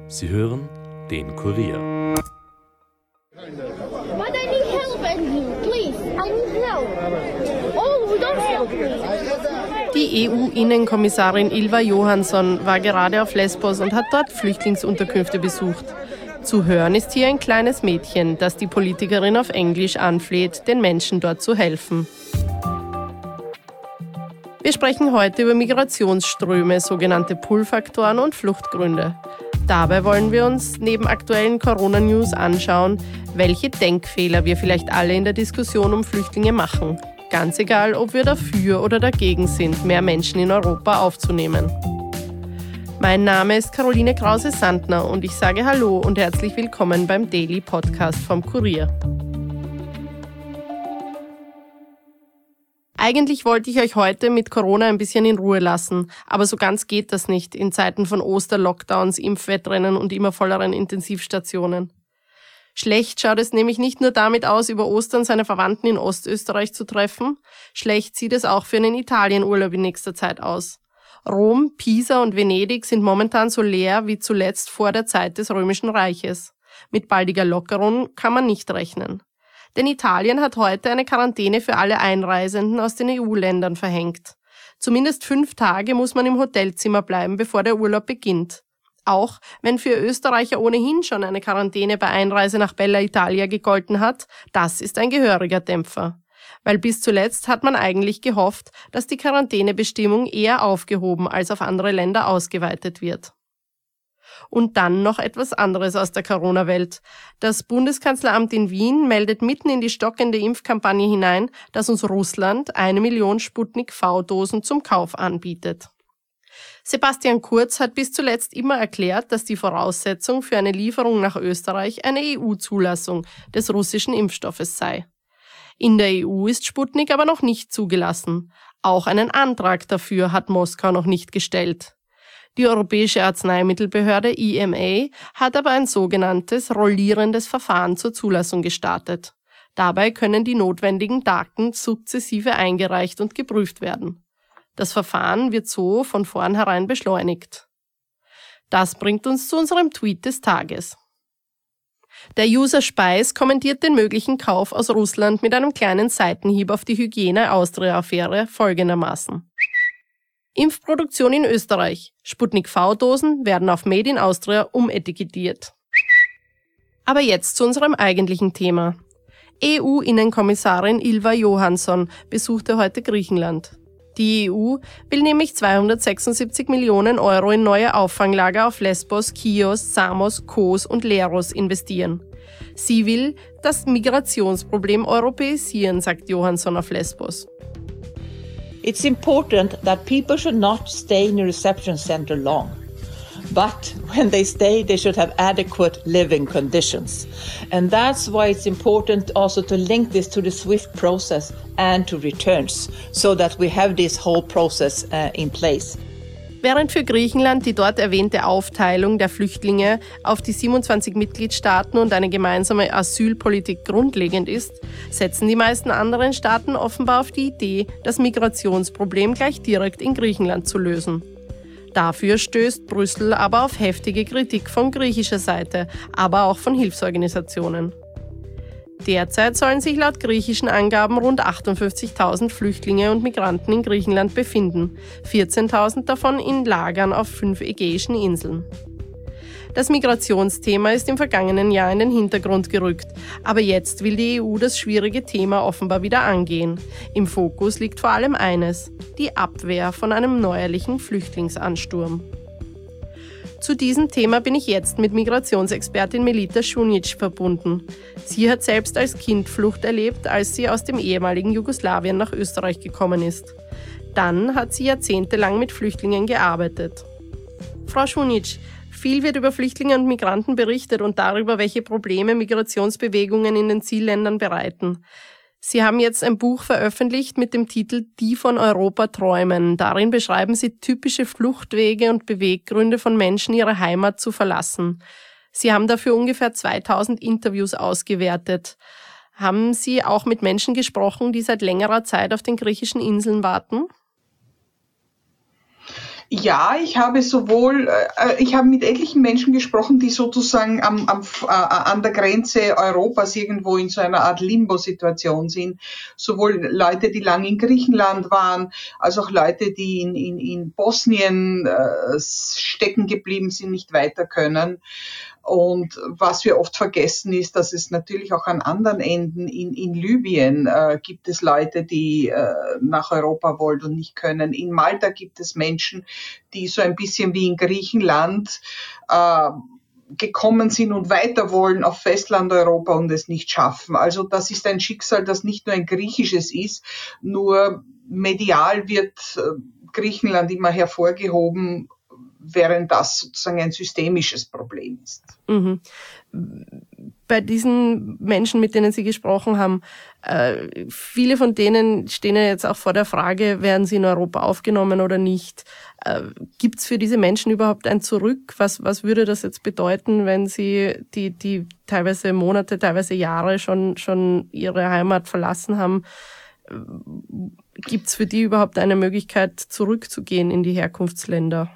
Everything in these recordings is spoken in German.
Sie hören den Kurier. But I need help, Andrew. Please, I need help. Oh, don't help me. Die EU-Innenkommissarin Ylva Johansson war gerade auf Lesbos und hat dort Flüchtlingsunterkünfte besucht. Zu hören ist hier ein kleines Mädchen, das die Politikerin auf Englisch anfleht, den Menschen dort zu helfen. Wir sprechen heute über Migrationsströme, sogenannte Pull-Faktoren und Fluchtgründe. Dabei wollen wir uns neben aktuellen Corona-News anschauen, welche Denkfehler wir vielleicht alle in der Diskussion um Flüchtlinge machen. Ganz egal, ob wir dafür oder dagegen sind, mehr Menschen in Europa aufzunehmen. Mein Name ist Caroline Krause-Sandner und ich sage Hallo und herzlich willkommen beim Daily Podcast vom Kurier. Eigentlich wollte ich euch heute mit Corona ein bisschen in Ruhe lassen, aber so ganz geht das nicht in Zeiten von Oster-Lockdowns, Impfwettrennen und immer volleren Intensivstationen. Schlecht schaut es nämlich nicht nur damit aus, über Ostern seine Verwandten in Ostösterreich zu treffen, schlecht sieht es auch für einen Italienurlaub in nächster Zeit aus. Rom, Pisa und Venedig sind momentan so leer wie zuletzt vor der Zeit des Römischen Reiches. Mit baldiger Lockerung kann man nicht rechnen. Denn Italien hat heute eine Quarantäne für alle Einreisenden aus den EU-Ländern verhängt. Zumindest 5 Tage muss man im Hotelzimmer bleiben, bevor der Urlaub beginnt. Auch wenn für Österreicher ohnehin schon eine Quarantäne bei Einreise nach Bella Italia gegolten hat, das ist ein gehöriger Dämpfer. Weil bis zuletzt hat man eigentlich gehofft, dass die Quarantänebestimmung eher aufgehoben als auf andere Länder ausgeweitet wird. Und dann noch etwas anderes aus der Corona-Welt. Das Bundeskanzleramt in Wien meldet mitten in die stockende Impfkampagne hinein, dass uns Russland 1 Million Sputnik-V-Dosen zum Kauf anbietet. Sebastian Kurz hat bis zuletzt immer erklärt, dass die Voraussetzung für eine Lieferung nach Österreich eine EU-Zulassung des russischen Impfstoffes sei. In der EU ist Sputnik aber noch nicht zugelassen. Auch einen Antrag dafür hat Moskau noch nicht gestellt. Die Europäische Arzneimittelbehörde EMA hat aber ein sogenanntes rollierendes Verfahren zur Zulassung gestartet. Dabei können die notwendigen Daten sukzessive eingereicht und geprüft werden. Das Verfahren wird so von vornherein beschleunigt. Das bringt uns zu unserem Tweet des Tages. Der User Speis kommentiert den möglichen Kauf aus Russland mit einem kleinen Seitenhieb auf die Hygiene-Austria-Affäre folgendermaßen. Impfproduktion in Österreich. Sputnik-V-Dosen werden auf Made in Austria umetikettiert. Aber jetzt zu unserem eigentlichen Thema. EU-Innenkommissarin Ylva Johansson besuchte heute Griechenland. Die EU will nämlich 276 Millionen Euro in neue Auffanglager auf Lesbos, Chios, Samos, Kos und Leros investieren. Sie will das Migrationsproblem europäisieren, sagt Johansson auf Lesbos. It's important that people should not stay in a reception center long. But when they stay, they should have adequate living conditions. And that's why it's important also to link this to the SWIFT process and to returns, so that we have this whole process in place. Während für Griechenland die dort erwähnte Aufteilung der Flüchtlinge auf die 27 Mitgliedstaaten und eine gemeinsame Asylpolitik grundlegend ist, setzen die meisten anderen Staaten offenbar auf die Idee, das Migrationsproblem gleich direkt in Griechenland zu lösen. Dafür stößt Brüssel aber auf heftige Kritik von griechischer Seite, aber auch von Hilfsorganisationen. Derzeit sollen sich laut griechischen Angaben rund 58.000 Flüchtlinge und Migranten in Griechenland befinden, 14.000 davon in Lagern auf 5 ägäischen Inseln. Das Migrationsthema ist im vergangenen Jahr in den Hintergrund gerückt, aber jetzt will die EU das schwierige Thema offenbar wieder angehen. Im Fokus liegt vor allem eines: die Abwehr von einem neuerlichen Flüchtlingsansturm. Zu diesem Thema bin ich jetzt mit Migrationsexpertin Melita Šunić verbunden. Sie hat selbst als Kind Flucht erlebt, als sie aus dem ehemaligen Jugoslawien nach Österreich gekommen ist. Dann hat sie jahrzehntelang mit Flüchtlingen gearbeitet. Frau Šunić, viel wird über Flüchtlinge und Migranten berichtet und darüber, welche Probleme Migrationsbewegungen in den Zielländern bereiten. Sie haben jetzt ein Buch veröffentlicht mit dem Titel »Die von Europa träumen«. Darin beschreiben Sie typische Fluchtwege und Beweggründe von Menschen, ihre Heimat zu verlassen. Sie haben dafür ungefähr 2000 Interviews ausgewertet. Haben Sie auch mit Menschen gesprochen, die seit längerer Zeit auf den griechischen Inseln warten? Ja, ich habe mit etlichen Menschen gesprochen, die sozusagen an der Grenze Europas irgendwo in so einer Art Limbo-Situation sind. Sowohl Leute, die lange in Griechenland waren, als auch Leute, die in Bosnien stecken geblieben sind, nicht weiter können. Und was wir oft vergessen ist, dass es natürlich auch an anderen Enden in Libyen gibt es Leute, die nach Europa wollen und nicht können. In Malta gibt es Menschen, die so ein bisschen wie in Griechenland gekommen sind und weiter wollen auf Festlandeuropa und es nicht schaffen. Also das ist ein Schicksal, das nicht nur ein griechisches ist, nur medial wird Griechenland immer hervorgehoben, während das sozusagen ein systemisches Problem ist. Mhm. Bei diesen Menschen, mit denen Sie gesprochen haben, viele von denen stehen ja jetzt auch vor der Frage, werden sie in Europa aufgenommen oder nicht. Gibt es für diese Menschen überhaupt ein Zurück? Was würde das jetzt bedeuten, wenn sie die teilweise Monate, teilweise Jahre schon ihre Heimat verlassen haben? Gibt es für die überhaupt eine Möglichkeit, zurückzugehen in die Herkunftsländer?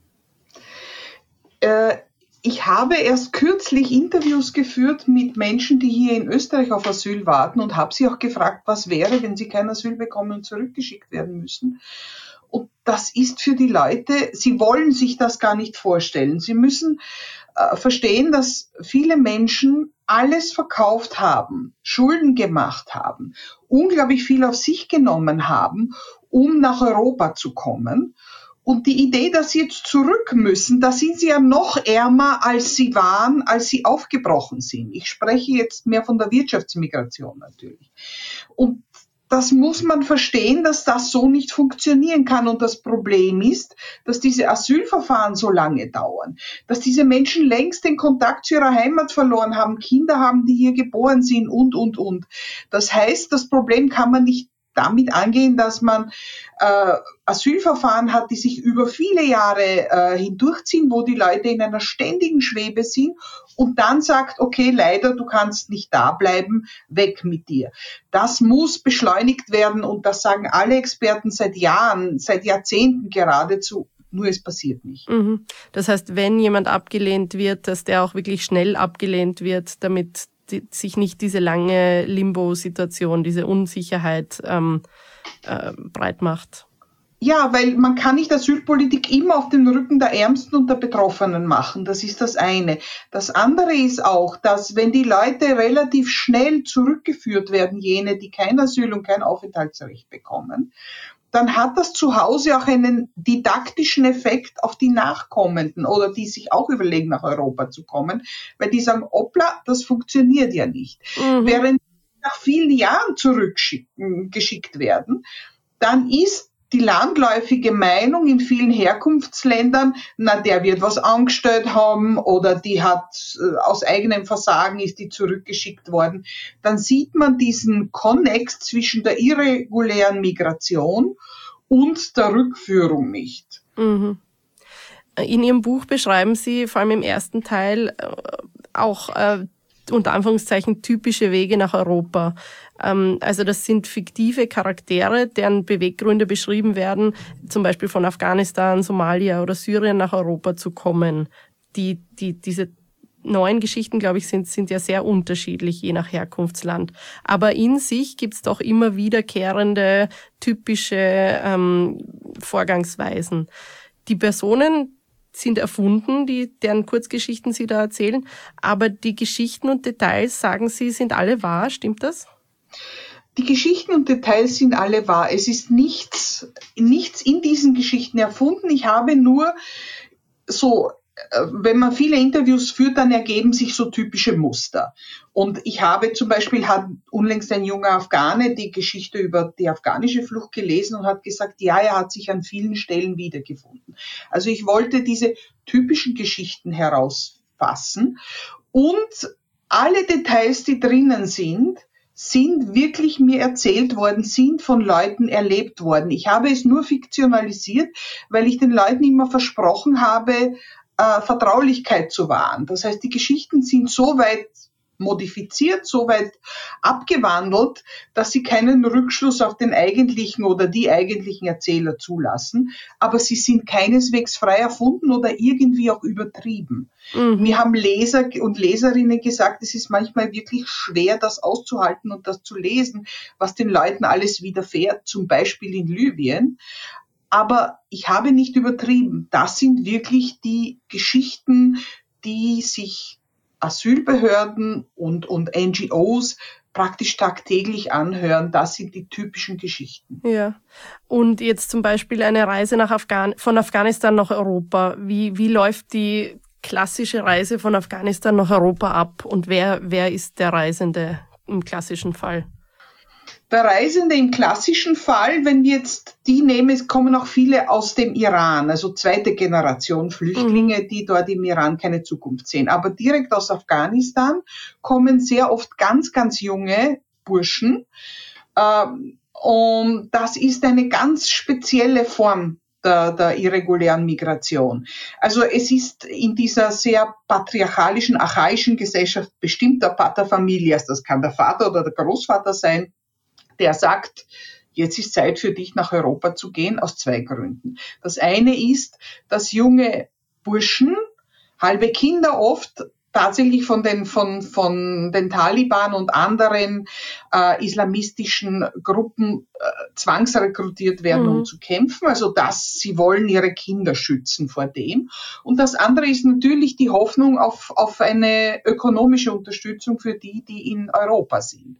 Ich habe erst kürzlich Interviews geführt mit Menschen, die hier in Österreich auf Asyl warten und habe sie auch gefragt, was wäre, wenn sie kein Asyl bekommen und zurückgeschickt werden müssen. Und das ist für die Leute, sie wollen sich das gar nicht vorstellen. Sie müssen verstehen, dass viele Menschen alles verkauft haben, Schulden gemacht haben, unglaublich viel auf sich genommen haben, um nach Europa zu kommen. Und die Idee, dass sie jetzt zurück müssen, da sind sie ja noch ärmer, als sie waren, als sie aufgebrochen sind. Ich spreche jetzt mehr von der Wirtschaftsmigration natürlich. Und das muss man verstehen, dass das so nicht funktionieren kann. Und das Problem ist, dass diese Asylverfahren so lange dauern, dass diese Menschen längst den Kontakt zu ihrer Heimat verloren haben, Kinder haben, die hier geboren sind und. Das heißt, das Problem kann man nicht damit angehen, dass man Asylverfahren hat, die sich über viele Jahre hindurchziehen, wo die Leute in einer ständigen Schwebe sind und dann sagt, okay, leider, du kannst nicht da bleiben, weg mit dir. Das muss beschleunigt werden und das sagen alle Experten seit Jahren, seit Jahrzehnten geradezu. Nur es passiert nicht. Das heißt, wenn jemand abgelehnt wird, dass der auch wirklich schnell abgelehnt wird, damit sich nicht diese lange Limbo-Situation, diese Unsicherheit breit macht. Ja, weil man kann nicht Asylpolitik immer auf dem Rücken der Ärmsten und der Betroffenen machen. Das ist das eine. Das andere ist auch, dass wenn die Leute relativ schnell zurückgeführt werden, jene, die kein Asyl und kein Aufenthaltsrecht bekommen, dann hat das zu Hause auch einen didaktischen Effekt auf die Nachkommenden oder die sich auch überlegen, nach Europa zu kommen, weil die sagen, hoppla, das funktioniert ja nicht. Während nach vielen Jahren zurückgeschickt werden, dann ist die landläufige Meinung in vielen Herkunftsländern, na, der wird was angestellt haben oder die hat aus eigenem Versagen ist die zurückgeschickt worden. Dann sieht man diesen Konnex zwischen der irregulären Migration und der Rückführung nicht. In Ihrem Buch beschreiben Sie vor allem im ersten Teil auch unter Anführungszeichen typische Wege nach Europa. Also das sind fiktive Charaktere, deren Beweggründe beschrieben werden, zum Beispiel von Afghanistan, Somalia oder Syrien nach Europa zu kommen. Diese neuen Geschichten, glaube ich, sind ja sehr unterschiedlich, je nach Herkunftsland. Aber in sich gibt's doch immer wiederkehrende, typische Vorgangsweisen. Die Personen sind erfunden, deren Kurzgeschichten Sie da erzählen, aber die Geschichten und Details, sagen Sie, sind alle wahr, stimmt das? Die Geschichten und Details sind alle wahr. Es ist nichts in diesen Geschichten erfunden. Ich habe nur so, wenn man viele Interviews führt, dann ergeben sich so typische Muster. Und ich habe zum Beispiel, hat unlängst ein junger Afghane die Geschichte über die afghanische Flucht gelesen und hat gesagt, ja, er hat sich an vielen Stellen wiedergefunden. Also ich wollte diese typischen Geschichten herausfassen und alle Details, die drinnen sind wirklich mir erzählt worden, sind von Leuten erlebt worden. Ich habe es nur fiktionalisiert, weil ich den Leuten immer versprochen habe, Vertraulichkeit zu wahren. Das heißt, die Geschichten sind so weit modifiziert, so weit abgewandelt, dass sie keinen Rückschluss auf den eigentlichen oder die eigentlichen Erzähler zulassen, aber sie sind keineswegs frei erfunden oder irgendwie auch übertrieben. Mir haben Leser und Leserinnen gesagt, es ist manchmal wirklich schwer, das auszuhalten und das zu lesen, was den Leuten alles widerfährt, zum Beispiel in Libyen. Aber ich habe nicht übertrieben. Das sind wirklich die Geschichten, die sich Asylbehörden und NGOs praktisch tagtäglich anhören. Das sind die typischen Geschichten. Ja. Und jetzt zum Beispiel eine Reise von Afghanistan nach Europa. Wie läuft die klassische Reise von Afghanistan nach Europa ab? Und wer ist der Reisende im klassischen Fall? Der Reisende im klassischen Fall, wenn wir jetzt die nehmen, es kommen auch viele aus dem Iran, also zweite Generation Flüchtlinge, die dort im Iran keine Zukunft sehen. Aber direkt aus Afghanistan kommen sehr oft ganz, ganz junge Burschen. Und das ist eine ganz spezielle Form der irregulären Migration. Also es ist in dieser sehr patriarchalischen, archaischen Gesellschaft bestimmt der Pater Familias, das kann der Vater oder der Großvater sein, der sagt, jetzt ist Zeit für dich nach Europa zu gehen, aus zwei Gründen. Das eine ist, dass junge Burschen, halbe Kinder oft, tatsächlich von den Taliban und anderen islamistischen Gruppen zwangsrekrutiert werden, um zu kämpfen. Also sie wollen ihre Kinder schützen vor dem. Und das andere ist natürlich die Hoffnung auf eine ökonomische Unterstützung für die in Europa sind.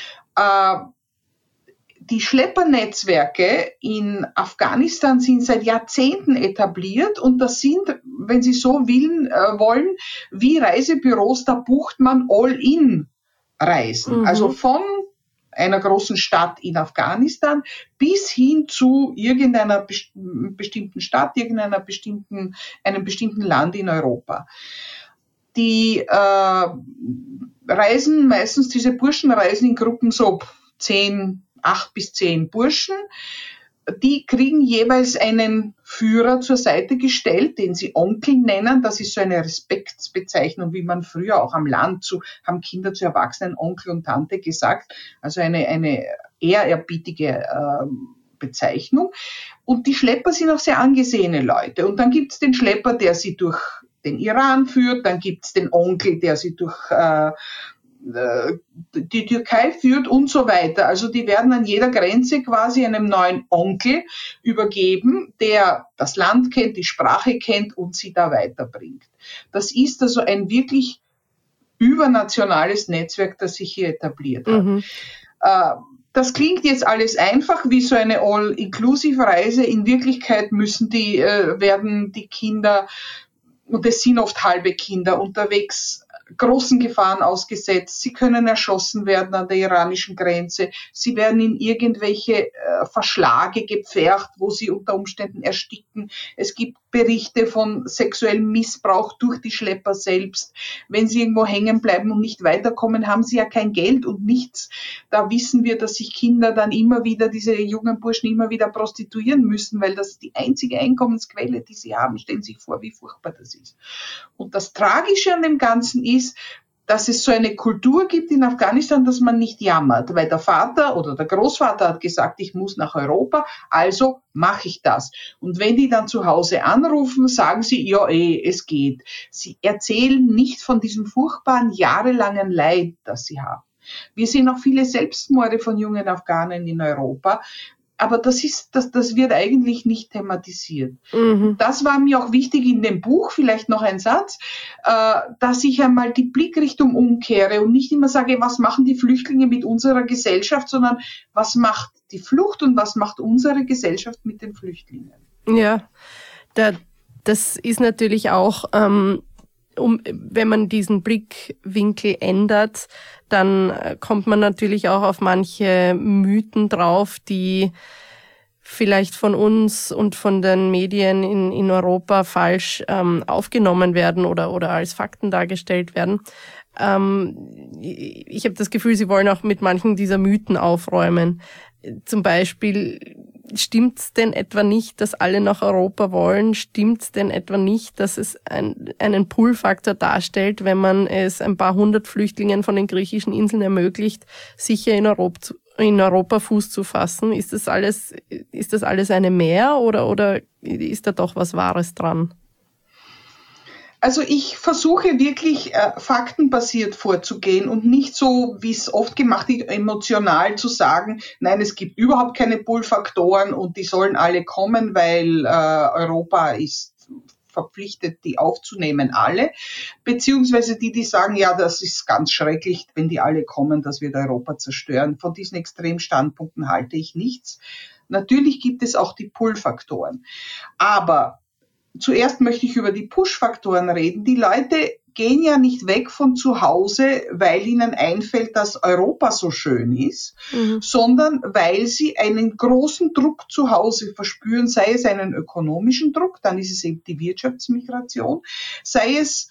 Die Schleppernetzwerke in Afghanistan sind seit Jahrzehnten etabliert und das sind, wenn Sie so wollen, wie Reisebüros, da bucht man All-in-Reisen. Also von einer großen Stadt in Afghanistan bis hin zu irgendeiner bestimmten Stadt, einem bestimmten Land in Europa. Die reisen meistens, diese Burschen reisen in Gruppen so 8 bis 10 Burschen, die kriegen jeweils einen Führer zur Seite gestellt, den sie Onkel nennen. Das ist so eine Respektsbezeichnung, wie man früher auch am Land haben Kinder zu Erwachsenen Onkel und Tante gesagt. Also eine ehrerbietige Bezeichnung. Und die Schlepper sind auch sehr angesehene Leute. Und dann gibt's den Schlepper, der sie durch den Iran führt. Dann gibt's den Onkel, der sie durch die Türkei führt und so weiter. Also die werden an jeder Grenze quasi einem neuen Onkel übergeben, der das Land kennt, die Sprache kennt und sie da weiterbringt. Das ist also ein wirklich übernationales Netzwerk, das sich hier etabliert hat. Das klingt jetzt alles einfach wie so eine All-Inclusive-Reise. In Wirklichkeit werden die Kinder, und es sind oft halbe Kinder, unterwegs großen Gefahren ausgesetzt. Sie können erschossen werden an der iranischen Grenze. Sie werden in irgendwelche Verschlage gepfercht, wo sie unter Umständen ersticken. Es gibt Berichte von sexuellem Missbrauch durch die Schlepper selbst. Wenn sie irgendwo hängen bleiben und nicht weiterkommen, haben sie ja kein Geld und nichts. Da wissen wir, dass sich Kinder dann diese jungen Burschen immer wieder prostituieren müssen, weil das die einzige Einkommensquelle, die sie haben. Stellen Sie sich vor, wie furchtbar das ist. Und das Tragische an dem Ganzen ist, dass es so eine Kultur gibt in Afghanistan, dass man nicht jammert, weil der Vater oder der Großvater hat gesagt, ich muss nach Europa, also mache ich das. Und wenn die dann zu Hause anrufen, sagen sie, ja, es geht. Sie erzählen nicht von diesem furchtbaren, jahrelangen Leid, das sie haben. Wir sehen auch viele Selbstmorde von jungen Afghanen in Europa. Aber das wird eigentlich nicht thematisiert. Das war mir auch wichtig in dem Buch, vielleicht noch ein Satz, dass ich einmal die Blickrichtung umkehre und nicht immer sage, was machen die Flüchtlinge mit unserer Gesellschaft, sondern was macht die Flucht und was macht unsere Gesellschaft mit den Flüchtlingen. Ja, das ist natürlich auch, wenn man diesen Blickwinkel ändert, dann kommt man natürlich auch auf manche Mythen drauf, die vielleicht von uns und von den Medien in Europa falsch aufgenommen werden oder als Fakten dargestellt werden. Ich habe das Gefühl, Sie wollen auch mit manchen dieser Mythen aufräumen. Zum Beispiel Stimmt's denn etwa nicht, dass alle nach Europa wollen? Stimmt's denn etwa nicht, dass es einen Pull-Faktor darstellt, wenn man es ein paar hundert Flüchtlingen von den griechischen Inseln ermöglicht, sicher in Europa Fuß zu fassen? Ist das alles eine Mehr oder ist da doch was Wahres dran? Also ich versuche wirklich faktenbasiert vorzugehen und nicht so, wie es oft gemacht wird, emotional zu sagen, nein, es gibt überhaupt keine Pull-Faktoren und die sollen alle kommen, weil Europa ist verpflichtet, die aufzunehmen, alle. Beziehungsweise die sagen, ja, das ist ganz schrecklich, wenn die alle kommen, das wird Europa zerstören. Von diesen Extremstandpunkten halte ich nichts. Natürlich gibt es auch die Pull-Faktoren. Aber zuerst möchte ich über die Push-Faktoren reden. Die Leute gehen ja nicht weg von zu Hause, weil ihnen einfällt, dass Europa so schön ist, sondern weil sie einen großen Druck zu Hause verspüren, sei es einen ökonomischen Druck, dann ist es eben die Wirtschaftsmigration, sei es,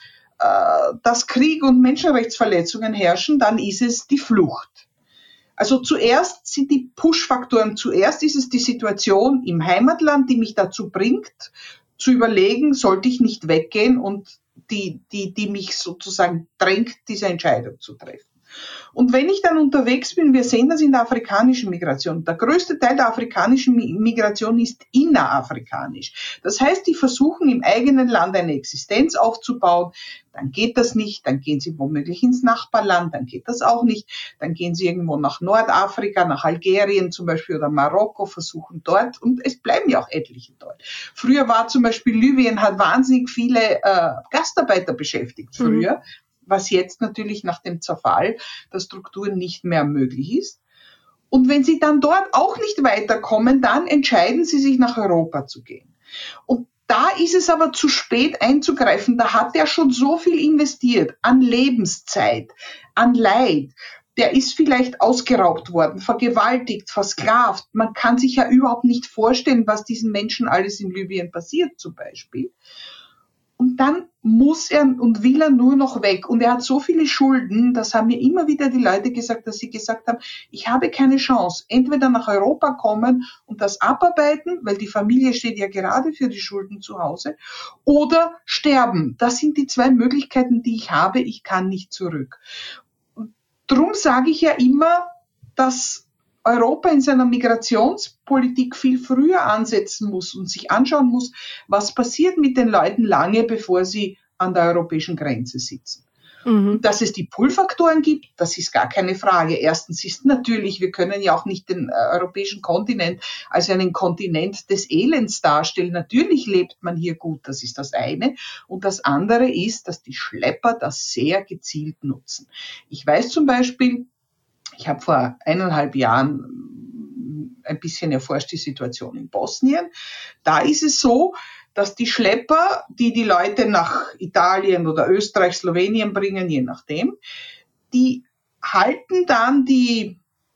dass Krieg und Menschenrechtsverletzungen herrschen, dann ist es die Flucht. Also zuerst sind die Push-Faktoren, zuerst ist es die Situation im Heimatland, die mich dazu bringt, zu überlegen, sollte ich nicht weggehen und die mich sozusagen drängt, diese Entscheidung zu treffen. Und wenn ich dann unterwegs bin, wir sehen das in der afrikanischen Migration. Der größte Teil der afrikanischen Migration ist innerafrikanisch. Das heißt, die versuchen im eigenen Land eine Existenz aufzubauen. Dann geht das nicht, dann gehen sie womöglich ins Nachbarland, dann geht das auch nicht. Dann gehen sie irgendwo nach Nordafrika, nach Algerien zum Beispiel oder Marokko, versuchen dort, und es bleiben ja auch etliche dort. Früher war zum Beispiel Libyen, hat wahnsinnig viele Gastarbeiter beschäftigt früher, was jetzt natürlich nach dem Zerfall der Strukturen nicht mehr möglich ist. Und wenn sie dann dort auch nicht weiterkommen, dann entscheiden sie sich, nach Europa zu gehen. Und da ist es aber zu spät einzugreifen. Da hat er schon so viel investiert an Lebenszeit, an Leid. Der ist vielleicht ausgeraubt worden, vergewaltigt, versklavt. Man kann sich ja überhaupt nicht vorstellen, was diesen Menschen alles in Libyen passiert zum Beispiel. Und dann muss er und will er nur noch weg. Und er hat so viele Schulden, das haben mir immer wieder die Leute gesagt, dass sie gesagt haben, ich habe keine Chance. Entweder nach Europa kommen und das abarbeiten, weil die Familie steht ja gerade für die Schulden zu Hause, oder sterben. Das sind die zwei Möglichkeiten, die ich habe. Ich kann nicht zurück. Und drum sage ich ja immer, dass Europa in seiner Migrationspolitik viel früher ansetzen muss und sich anschauen muss, was passiert mit den Leuten lange, bevor sie an der europäischen Grenze sitzen. Dass es die Pull-Faktoren gibt, das ist gar keine Frage. Erstens ist natürlich, wir können ja auch nicht den europäischen Kontinent als einen Kontinent des Elends darstellen. Natürlich lebt man hier gut, das ist das eine. Und das andere ist, dass die Schlepper das sehr gezielt nutzen. Ich weiß zum Beispiel, ich habe vor 1,5 Jahren ein bisschen erforscht die Situation in Bosnien. Da ist es so, dass die Schlepper, die Leute nach Italien oder Österreich, Slowenien bringen, je nachdem, die halten dann die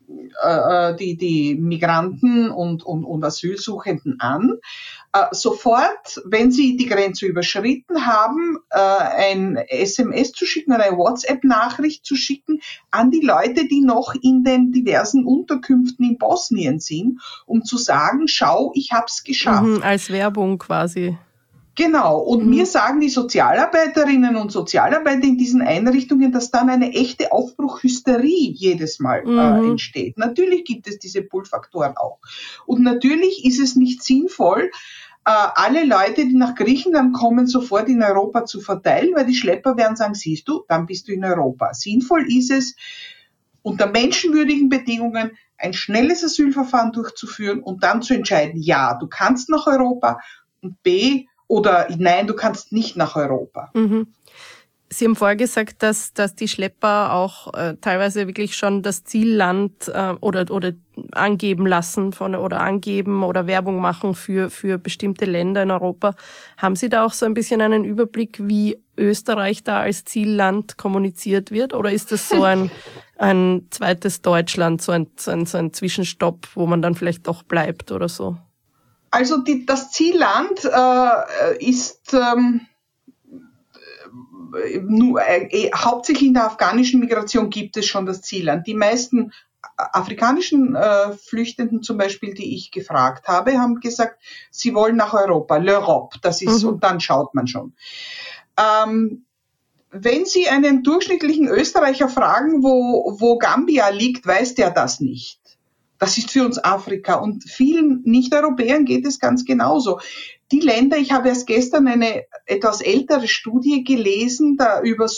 Migranten und Asylsuchenden an. Sofort, wenn sie die Grenze überschritten haben, ein SMS zu schicken oder eine WhatsApp-Nachricht zu schicken an die Leute, die noch in den diversen Unterkünften in Bosnien sind, um zu sagen, schau, ich hab's geschafft. Als Werbung quasi. Genau. Und mir sagen die Sozialarbeiterinnen und Sozialarbeiter in diesen Einrichtungen, dass dann eine echte Aufbruchhysterie jedes Mal entsteht. Natürlich gibt es diese Pull-Faktoren auch. Und natürlich ist es nicht sinnvoll, alle Leute, die nach Griechenland kommen, sofort in Europa zu verteilen, weil die Schlepper werden sagen, siehst du, dann bist du in Europa. Sinnvoll ist es, unter menschenwürdigen Bedingungen ein schnelles Asylverfahren durchzuführen und dann zu entscheiden, ja, du kannst nach Europa, und B, oder nein, du kannst nicht nach Europa. Sie haben vorher gesagt, dass die Schlepper auch teilweise wirklich schon das Zielland oder angeben lassen oder angeben oder Werbung machen für bestimmte Länder in Europa. Haben Sie da auch so ein bisschen einen Überblick, wie Österreich da als Zielland kommuniziert wird? Oder ist das so ein zweites Deutschland, so ein Zwischenstopp, wo man dann vielleicht doch bleibt oder so? Also das Zielland ist hauptsächlich in der afghanischen Migration gibt es schon das Zielland. Die meisten afrikanischen Flüchtenden zum Beispiel, die ich gefragt habe, haben gesagt, sie wollen nach Europa, l'Europe, das ist, und dann schaut man schon. Wenn Sie einen durchschnittlichen Österreicher fragen, wo Gambia liegt, weiß der das nicht. Das ist für uns Afrika, und vielen Nicht-Europäern geht es ganz genauso. Die Länder, ich habe erst gestern eine etwas ältere Studie gelesen, nach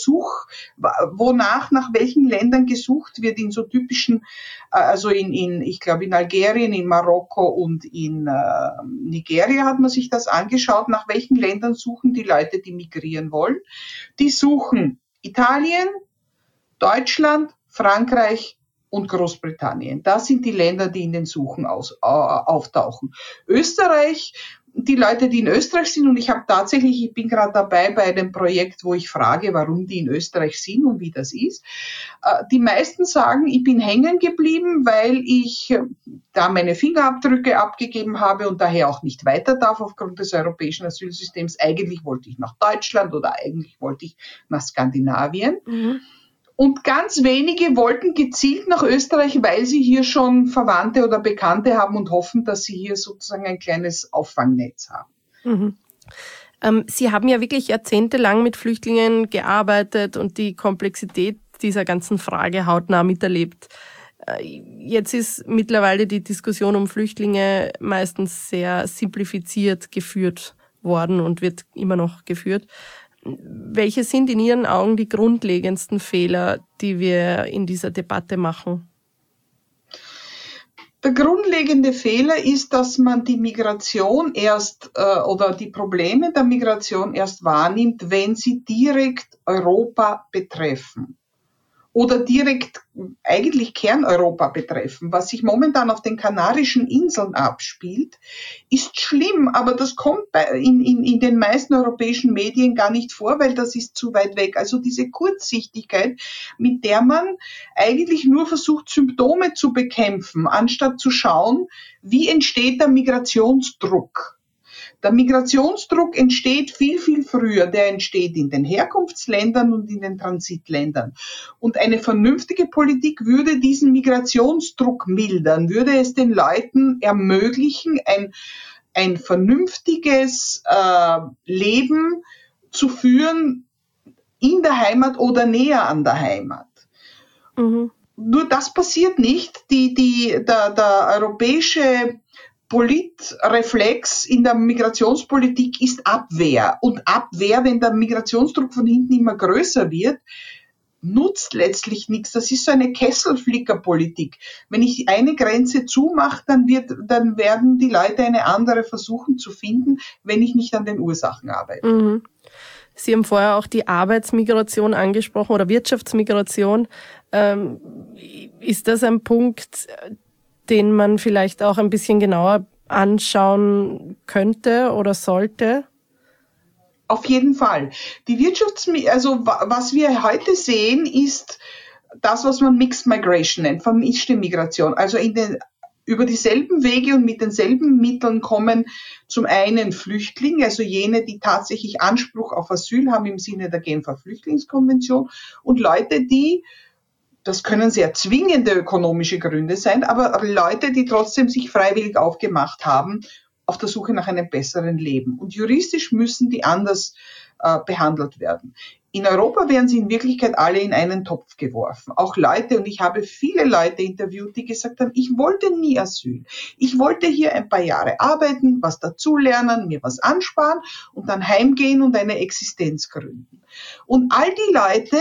welchen Ländern gesucht wird, in so typischen, also ich glaube in Algerien, in Marokko und in Nigeria hat man sich das angeschaut, nach welchen Ländern suchen die Leute, die migrieren wollen. Die suchen Italien, Deutschland, Frankreich und Großbritannien. Das sind die Länder, die in den Suchen auftauchen. Österreich, die Leute, die in Österreich sind, und ich bin gerade dabei bei einem Projekt, wo ich frage, warum die in Österreich sind und wie das ist. Die meisten sagen, ich bin hängen geblieben, weil ich da meine Fingerabdrücke abgegeben habe und daher auch nicht weiter darf aufgrund des europäischen Asylsystems. Eigentlich wollte ich nach Deutschland oder eigentlich wollte ich nach Skandinavien. Und ganz wenige wollten gezielt nach Österreich, weil sie hier schon Verwandte oder Bekannte haben und hoffen, dass sie hier sozusagen ein kleines Auffangnetz haben. Sie haben ja wirklich jahrzehntelang mit Flüchtlingen gearbeitet und die Komplexität dieser ganzen Frage hautnah miterlebt. Jetzt ist mittlerweile die Diskussion um Flüchtlinge meistens sehr simplifiziert geführt worden und wird immer noch geführt. Welche sind in Ihren Augen die grundlegendsten Fehler, die wir in dieser Debatte machen? Der grundlegende Fehler ist, dass man die Migration oder die Probleme der Migration erst wahrnimmt, wenn sie direkt Europa betreffen. Oder direkt eigentlich Kerneuropa betreffen. Was sich momentan auf den Kanarischen Inseln abspielt, ist schlimm, aber das kommt in den meisten europäischen Medien gar nicht vor, weil das ist zu weit weg. Also diese Kurzsichtigkeit, mit der man eigentlich nur versucht, Symptome zu bekämpfen, anstatt zu schauen, wie entsteht der Migrationsdruck. Der Migrationsdruck entsteht viel, viel früher. Der entsteht in den Herkunftsländern und in den Transitländern. Und eine vernünftige Politik würde diesen Migrationsdruck mildern, würde es den Leuten ermöglichen, ein vernünftiges Leben zu führen in der Heimat oder näher an der Heimat. Nur das passiert nicht. Der europäische Politreflex in der Migrationspolitik ist Abwehr. Und Abwehr, wenn der Migrationsdruck von hinten immer größer wird, nutzt letztlich nichts. Das ist so eine Kesselflickerpolitik. Wenn ich eine Grenze zumache, dann werden die Leute eine andere versuchen zu finden, wenn ich nicht an den Ursachen arbeite. Sie haben vorher auch die Arbeitsmigration angesprochen oder Wirtschaftsmigration. Ist das ein Punkt, den man vielleicht auch ein bisschen genauer anschauen könnte oder sollte? Auf jeden Fall. Was wir heute sehen, ist das, was man Mixed Migration nennt, vermischte Migration. Also über dieselben Wege und mit denselben Mitteln kommen zum einen Flüchtlinge, also jene, die tatsächlich Anspruch auf Asyl haben im Sinne der Genfer Flüchtlingskonvention, und Leute, das können sehr zwingende ökonomische Gründe sein, aber Leute, die trotzdem sich freiwillig aufgemacht haben auf der Suche nach einem besseren Leben. Und juristisch müssen die anders behandelt werden. In Europa werden sie in Wirklichkeit alle in einen Topf geworfen. Auch Leute, und ich habe viele Leute interviewt, die gesagt haben, ich wollte nie Asyl. Ich wollte hier ein paar Jahre arbeiten, was dazulernen, mir was ansparen und dann heimgehen und eine Existenz gründen. Und all die Leute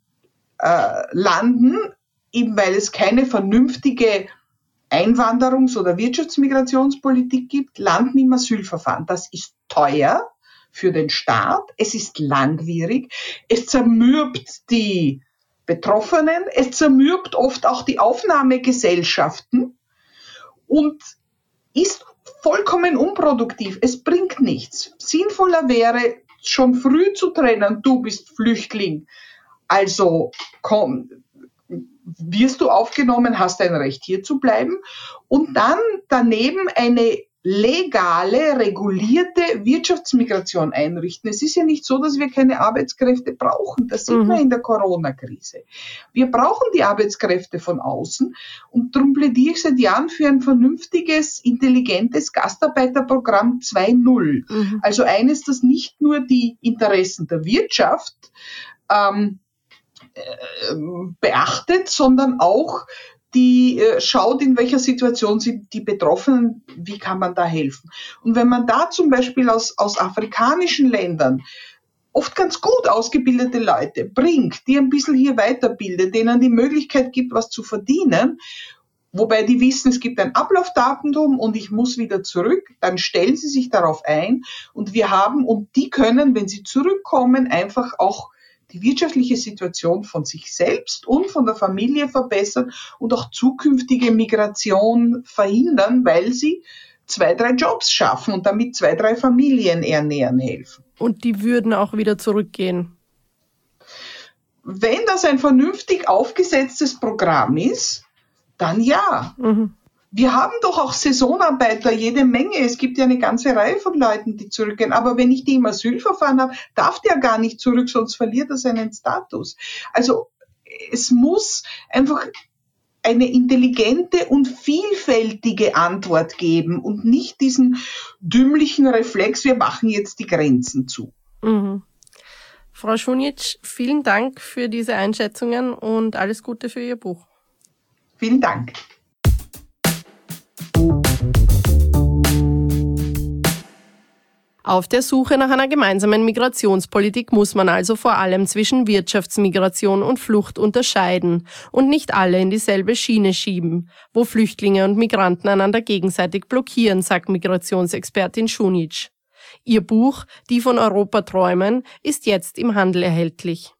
landen, eben weil es keine vernünftige Einwanderungs- oder Wirtschaftsmigrationspolitik gibt, landen im Asylverfahren. Das ist teuer für den Staat, es ist langwierig, es zermürbt die Betroffenen, es zermürbt oft auch die Aufnahmegesellschaften und ist vollkommen unproduktiv. Es bringt nichts. Sinnvoller wäre, schon früh zu trennen, du bist Flüchtling, also wirst du aufgenommen, hast ein Recht hier zu bleiben, und dann daneben eine legale, regulierte Wirtschaftsmigration einrichten. Es ist ja nicht so, dass wir keine Arbeitskräfte brauchen. Das sieht man in der Corona-Krise. Wir brauchen die Arbeitskräfte von außen und darum plädiere ich seit Jahren für ein vernünftiges, intelligentes Gastarbeiterprogramm 2.0. Also eines, das nicht nur die Interessen der Wirtschaft beachtet, sondern auch die schaut, in welcher Situation sind die Betroffenen, wie kann man da helfen. Und wenn man da zum Beispiel aus afrikanischen Ländern oft ganz gut ausgebildete Leute bringt, die ein bisschen hier weiterbildet, denen die Möglichkeit gibt, was zu verdienen, wobei die wissen, es gibt ein Ablaufdatum und ich muss wieder zurück, dann stellen sie sich darauf ein und die können, wenn sie zurückkommen, einfach auch die wirtschaftliche Situation von sich selbst und von der Familie verbessern und auch zukünftige Migration verhindern, weil sie 2, 3 Jobs schaffen und damit 2, 3 Familien ernähren helfen. Und die würden auch wieder zurückgehen? Wenn das ein vernünftig aufgesetztes Programm ist, dann ja. Wir haben doch auch Saisonarbeiter, jede Menge. Es gibt ja eine ganze Reihe von Leuten, die zurückgehen. Aber wenn ich die im Asylverfahren habe, darf der gar nicht zurück, sonst verliert er seinen Status. Also es muss einfach eine intelligente und vielfältige Antwort geben und nicht diesen dümmlichen Reflex, wir machen jetzt die Grenzen zu. Frau Šunjić, vielen Dank für diese Einschätzungen und alles Gute für Ihr Buch. Vielen Dank. Auf der Suche nach einer gemeinsamen Migrationspolitik muss man also vor allem zwischen Wirtschaftsmigration und Flucht unterscheiden und nicht alle in dieselbe Schiene schieben, wo Flüchtlinge und Migranten einander gegenseitig blockieren, sagt Migrationsexpertin Šunjić. Ihr Buch Die von Europa träumen ist jetzt im Handel erhältlich.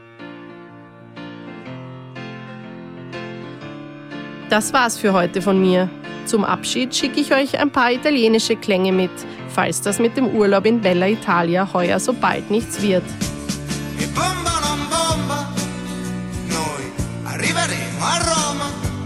Das war's für heute von mir. Zum Abschied schicke ich euch ein paar italienische Klänge mit, falls das mit dem Urlaub in Bella Italia heuer so bald nichts wird. E bomba non bomba, noi arriveremo a Roma.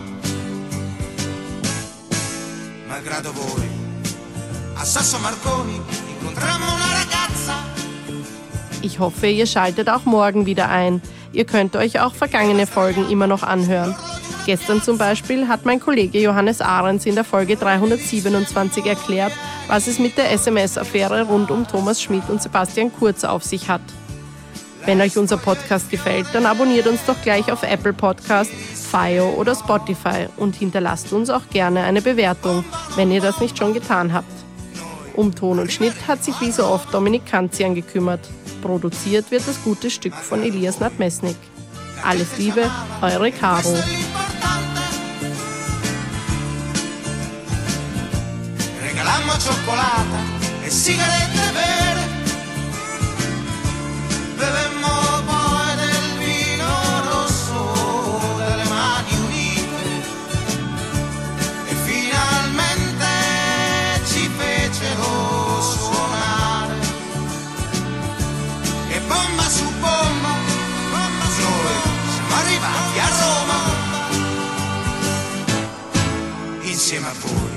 Malgrado voi, a Sasso Marconi incontriamo una ragazza. Ich hoffe, ihr schaltet auch morgen wieder ein. Ihr könnt euch auch vergangene Folgen immer noch anhören. Gestern zum Beispiel hat mein Kollege Johannes Ahrens in der Folge 327 erklärt, was es mit der SMS-Affäre rund um Thomas Schmidt und Sebastian Kurz auf sich hat. Wenn euch unser Podcast gefällt, dann abonniert uns doch gleich auf Apple Podcast, FIO oder Spotify und hinterlasst uns auch gerne eine Bewertung, wenn ihr das nicht schon getan habt. Um Ton und Schnitt hat sich wie so oft Dominik Kanzian gekümmert. Produziert wird das gute Stück von Elias Nadmesnik. Alles Liebe, eure Caro. Regalammo cioccolata e sigarette vere, bevemmo poi del vino rosso delle mani unite e finalmente ci fecero suonare. E bomba su bomba, noi siamo arrivati a Roma insieme a voi.